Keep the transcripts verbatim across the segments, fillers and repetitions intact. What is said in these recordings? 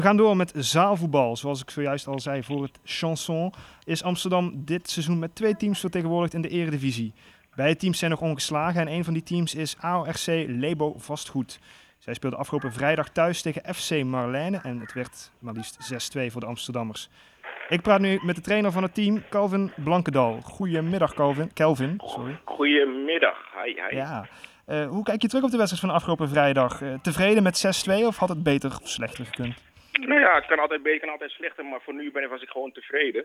We gaan door met zaalvoetbal. Zoals ik zojuist al zei voor het chanson, is Amsterdam dit seizoen met twee teams vertegenwoordigd in de Eredivisie. Beide teams zijn nog ongeslagen en een van die teams is A O R C Lebo Vastgoed. Zij speelden afgelopen vrijdag thuis tegen F C Marlijne en het werd maar liefst zes twee voor de Amsterdammers. Ik praat nu met de trainer van het team, Calvin Blankendal. Goedemiddag, Calvin. Kelvin, sorry. Goedemiddag. Hi, hi. Ja. Uh, hoe kijk je terug op de wedstrijd van afgelopen vrijdag? Uh, tevreden met zes twee of had het beter of slechter gekund? Nou ja, het kan altijd beter, kan altijd slechter, maar voor nu ben, was ik gewoon tevreden.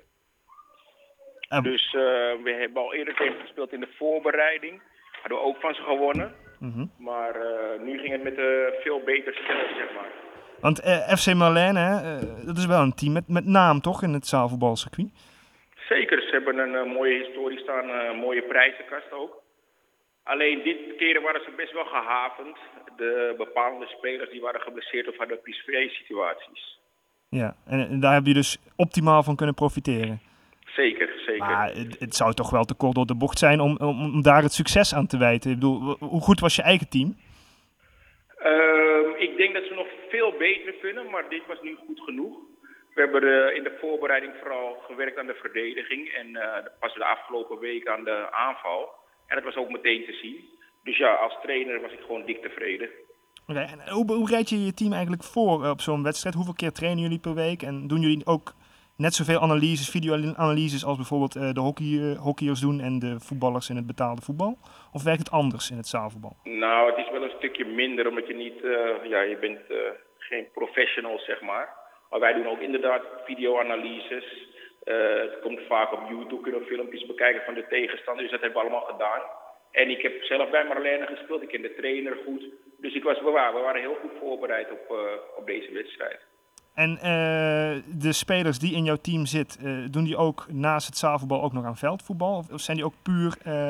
Uh, dus uh, we hebben al eerder tegen gespeeld in de voorbereiding. Hadden we ook van ze gewonnen. Uh-huh. Maar uh, nu ging het met een uh, veel beter spel, zeg maar. Want uh, F C Marlijne, uh, dat is wel een team met, met naam, toch, in het zaalvoetbalcircuit? Zeker, ze hebben een uh, mooie historie staan, een uh, mooie prijzenkast ook. Alleen dit keer waren ze best wel gehavend. De bepaalde spelers die waren geblesseerd of hadden privé-situaties. Ja, en daar heb je dus optimaal van kunnen profiteren. Zeker, zeker. Maar het, het zou toch wel te kort door de bocht zijn om, om, om daar het succes aan te wijten. Ik bedoel, hoe goed was je eigen team? Uh, ik denk dat ze nog veel beter kunnen, maar dit was nu goed genoeg. We hebben uh, in de voorbereiding vooral gewerkt aan de verdediging en uh, pas de afgelopen week aan de aanval. En dat was ook meteen te zien. Dus ja, als trainer was ik gewoon dik tevreden. Oké, okay, en hoe, hoe rijd je je team eigenlijk voor op zo'n wedstrijd? Hoeveel keer trainen jullie per week? En doen jullie ook net zoveel analyses, video-analyses als bijvoorbeeld uh, de hockey, uh, hockeyers doen en de voetballers in het betaalde voetbal? Of werkt het anders in het zaalvoetbal? Nou, het is wel een stukje minder, omdat je niet, uh, ja, je bent uh, geen professional, zeg maar. Maar wij doen ook inderdaad video-analyses. Uh, het komt vaak op YouTube, kunnen we filmpjes bekijken van de tegenstander. Dus dat hebben we allemaal gedaan. En ik heb zelf bij Marlijne gespeeld, ik ken de trainer goed. Dus ik was, we, waren, we waren heel goed voorbereid op, uh, op deze wedstrijd. En uh, de spelers die in jouw team zitten, uh, doen die ook naast het zaalvoetbal ook nog aan veldvoetbal? Of, of zijn die ook puur uh,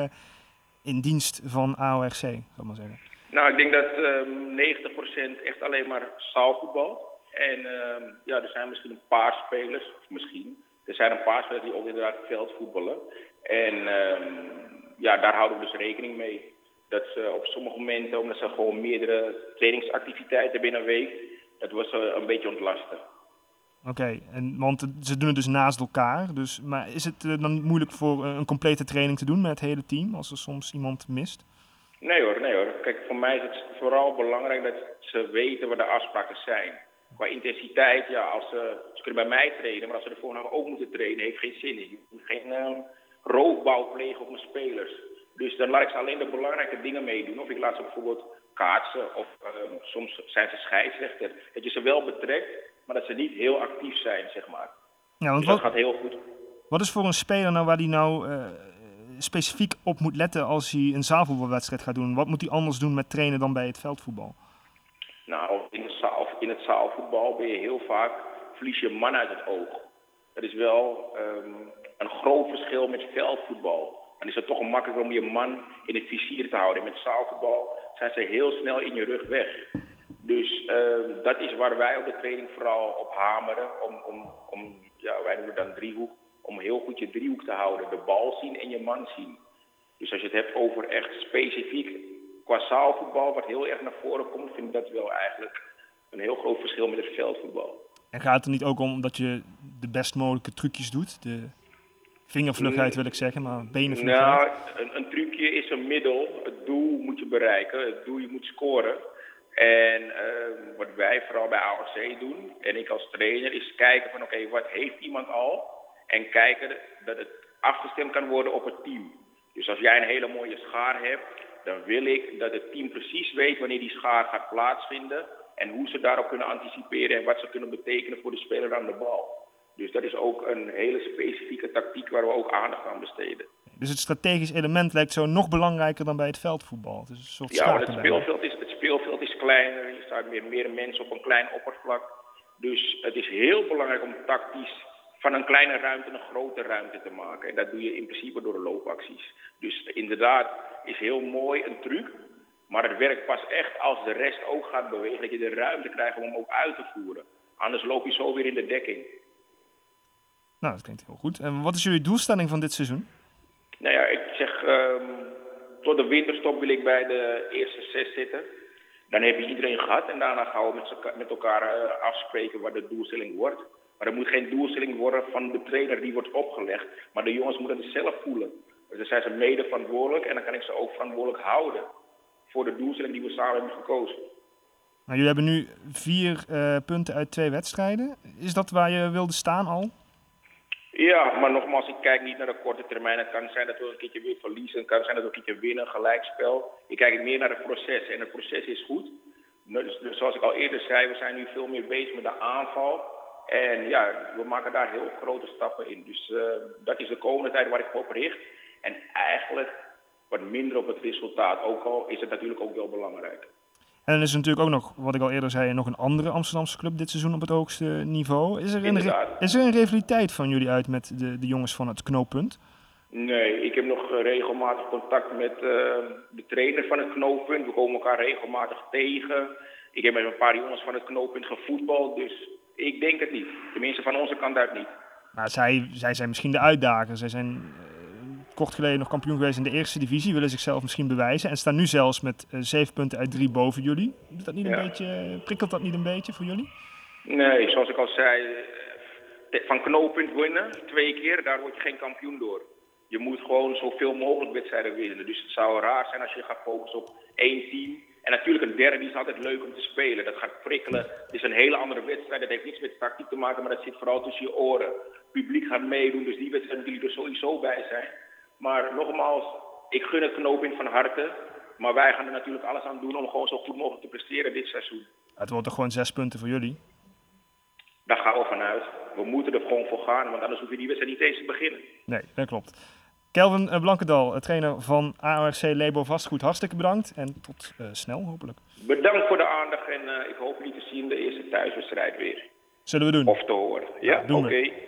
in dienst van A O R C, zal ik maar zeggen? Nou, ik denk dat uh, negentig procent echt alleen maar zaalvoetbal. En uh, ja, er zijn misschien een paar spelers, of misschien... Er zijn een paar spelers die ook inderdaad veldvoetballen. En uh, ja, daar houden we dus rekening mee. Dat ze op sommige momenten, omdat ze gewoon meerdere trainingsactiviteiten binnen een week, dat was uh, een beetje ontlasten. Oké, okay, want ze doen het dus naast elkaar. Dus, maar is het uh, dan niet moeilijk voor uh, een complete training te doen met het hele team, als er soms iemand mist? Nee hoor, nee hoor. Kijk, voor mij is het vooral belangrijk dat ze weten wat de afspraken zijn. Qua intensiteit, ja, als ze, ze kunnen bij mij trainen, maar als ze de volgende dag ook moeten trainen, heeft geen zin in. Je moet geen uh, roofbouw plegen op mijn spelers. Dus dan laat ik ze alleen de belangrijke dingen meedoen. Of ik laat ze bijvoorbeeld kaatsen, of uh, soms zijn ze scheidsrechter. Dat je ze wel betrekt, maar dat ze niet heel actief zijn, zeg maar. Ja, want dus dat wat, gaat heel goed. Wat is voor een speler nou waar hij nou uh, specifiek op moet letten als hij een zaalvoetbalwedstrijd gaat doen? Wat moet hij anders doen met trainen dan bij het veldvoetbal? Nou, in het, zaal, in het zaalvoetbal ben je heel vaak, verlies je man uit het oog. Dat is wel um, een groot verschil met veldvoetbal. Dan is het toch makkelijker om je man in het vizier te houden. Met zaalvoetbal zijn ze heel snel in je rug weg. Dus uh, dat is waar wij op de training vooral op hameren. Om, om, om, ja, wij noemen dan driehoek. Om heel goed je driehoek te houden. De bal zien en je man zien. Dus als je het hebt over echt specifiek qua zaalvoetbal, wat heel erg naar voren komt, vind ik dat wel eigenlijk een heel groot verschil met het veldvoetbal. En gaat het er niet ook om dat je de best mogelijke trucjes doet? De vingervlugheid wil ik zeggen, maar benenvlugheid? Nou, een, een trucje is een middel. Het doel moet je bereiken. Het doel je moet scoren. En uh, wat wij vooral bij A O R C doen, en ik als trainer, is kijken van oké, okay, wat heeft iemand al? En kijken dat het afgestemd kan worden op het team. Dus als jij een hele mooie schaar hebt, dan wil ik dat het team precies weet wanneer die schaar gaat plaatsvinden en hoe ze daarop kunnen anticiperen en wat ze kunnen betekenen voor de speler aan de bal. Dus dat is ook een hele specifieke tactiek waar we ook aandacht aan besteden. Dus het strategisch element lijkt zo nog belangrijker dan bij het veldvoetbal. Het is een soort ja, want het speelveld, is, het speelveld is kleiner, je staat meer, meer mensen op een klein oppervlak. Dus het is heel belangrijk om tactisch van een kleine ruimte een grote ruimte te maken. En dat doe je in principe door de loopacties. Dus inderdaad is heel mooi een truc, maar het werkt pas echt als de rest ook gaat bewegen, dat je de ruimte krijgt om hem ook uit te voeren. Anders loop je zo weer in de dekking. Nou, dat klinkt heel goed. En wat is jullie doelstelling van dit seizoen? Nou ja, ik zeg, um, tot de winterstop wil ik bij de eerste zes zitten. Dan heb je iedereen gehad en daarna gaan we met, z'n- met elkaar uh, afspreken wat de doelstelling wordt. Maar er moet geen doelstelling worden van de trainer die wordt opgelegd. Maar de jongens moeten het zelf voelen. Dus dan zijn ze mede verantwoordelijk en dan kan ik ze ook verantwoordelijk houden voor de doelstelling die we samen hebben gekozen. Nou, jullie hebben nu vier uh, punten uit twee wedstrijden. Is dat waar je wilde staan al? Ja, maar nogmaals, ik kijk niet naar de korte termijn. Het kan zijn dat we een keertje weer verliezen. Het kan zijn dat we een keertje winnen, gelijkspel. Ik kijk meer naar het proces. En het proces is goed. Dus, dus zoals ik al eerder zei, we zijn nu veel meer bezig met de aanval. En ja, we maken daar heel grote stappen in. Dus uh, dat is de komende tijd waar ik op richt. En eigenlijk wat minder op het resultaat. Ook al is het natuurlijk ook wel belangrijk. En dan is er natuurlijk ook nog, wat ik al eerder zei, nog een andere Amsterdamse club dit seizoen op het hoogste niveau. Is er een, re- is er een rivaliteit van jullie uit met de, de jongens van het knooppunt? Nee, ik heb nog regelmatig contact met uh, de trainer van het knooppunt. We komen elkaar regelmatig tegen. Ik heb met een paar jongens van het knooppunt gevoetbald, dus ik denk het niet. Tenminste van onze kant uit niet. Maar zij, zij zijn misschien de uitdager. Zij zijn uh, kort geleden nog kampioen geweest in de eerste divisie. Willen zichzelf misschien bewijzen. En staan nu zelfs met uh, zeven punten uit drie boven jullie. Doet dat niet een Ja. beetje, prikkelt dat niet een beetje voor jullie? Nee, zoals ik al zei, van knooppunt winnen, twee keer, daar word je geen kampioen door. Je moet gewoon zoveel mogelijk wedstrijden winnen. Dus het zou raar zijn als je gaat focussen op één team. En natuurlijk een derde, die is altijd leuk om te spelen. Dat gaat prikkelen. Het is een hele andere wedstrijd. Dat heeft niets met tactiek te maken, maar dat zit vooral tussen je oren. Het publiek gaat meedoen, dus die wedstrijd moeten jullie er sowieso bij zijn. Maar nogmaals, ik gun het knooppunt van harte. Maar wij gaan er natuurlijk alles aan doen om gewoon zo goed mogelijk te presteren dit seizoen. Het wordt toch gewoon zes punten voor jullie? Daar gaan we vanuit. We moeten er gewoon voor gaan, want anders hoef je die wedstrijd niet eens te beginnen. Nee, dat klopt. Kelvin Blankendal, trainer van A O R C Lebo Vastgoed, hartstikke bedankt en tot uh, snel hopelijk. Bedankt voor de aandacht en uh, ik hoop jullie te zien de eerste thuiswedstrijd weer. Zullen we doen. Of te horen. Ja, ja, oké. Okay.